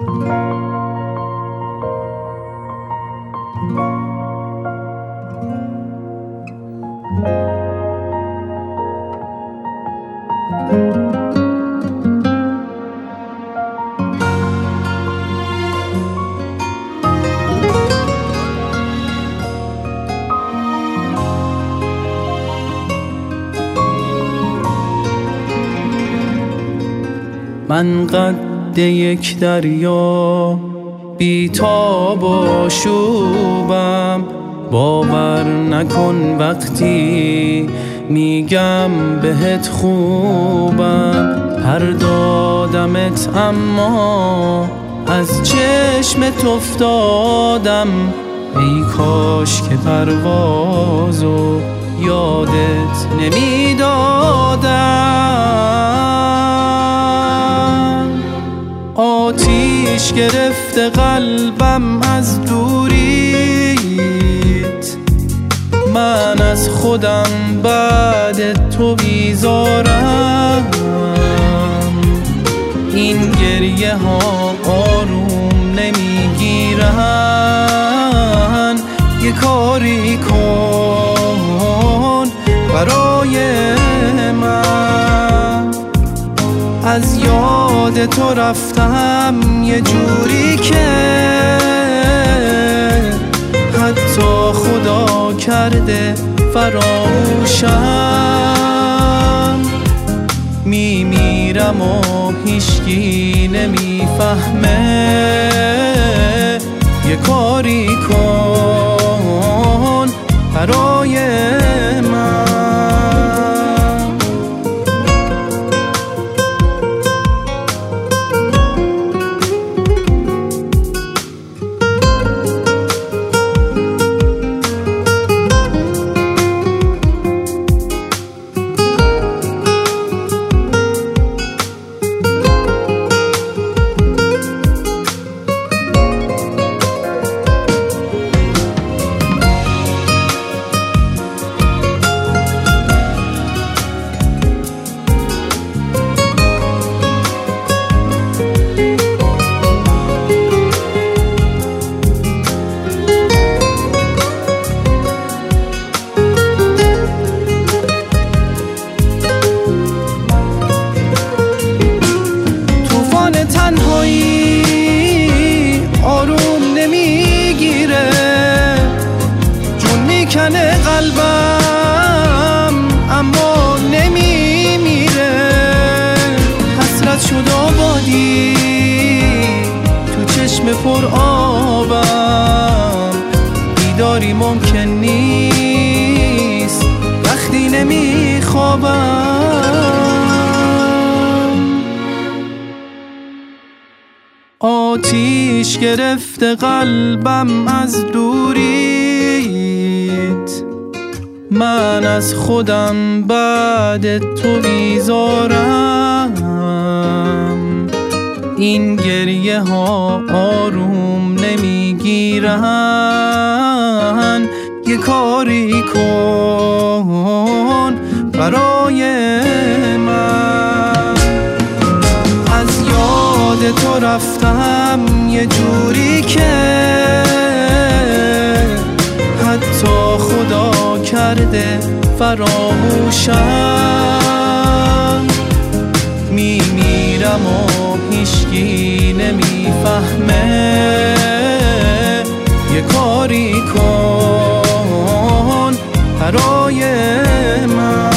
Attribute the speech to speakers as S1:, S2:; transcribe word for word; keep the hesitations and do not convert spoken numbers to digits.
S1: من قد یک دریا بی تاب و شوبم، باور نکن وقتی میگم بهت خوبم. هر دادمت اما از چشمت افتادم، ای کاش که پروازو یادت نمیدادم. آتیش گرفته قلبم از دوریت، من از خودم بعد تو بیزارم. این گریه ها آروم نمیگیرن، یه کاری کن برای من. از یاد تو رفتم یه جوری که حتی خدا کرده فراموشم. میمیرم و هیچکی نمیفهمه، یه کاری کن برای من. آروم نمیگیره، جون میکنه قلبم اما نمیمیره. حسرت شد آبادی تو چشم پر آبم، بیداری ممکن نیست وقتی نمیخوابم. آتیش گرفته قلبم از دوریت، من از خودم بعد تو بیزارم. این گریه ها آروم نمیگیرن، یه کاری کن برای من. از یاد تو رفتم یه جوری که حتی خدا کرده فراموشم. میمیرم و هیچکی نمیفهمه، یه کاری کن برای من.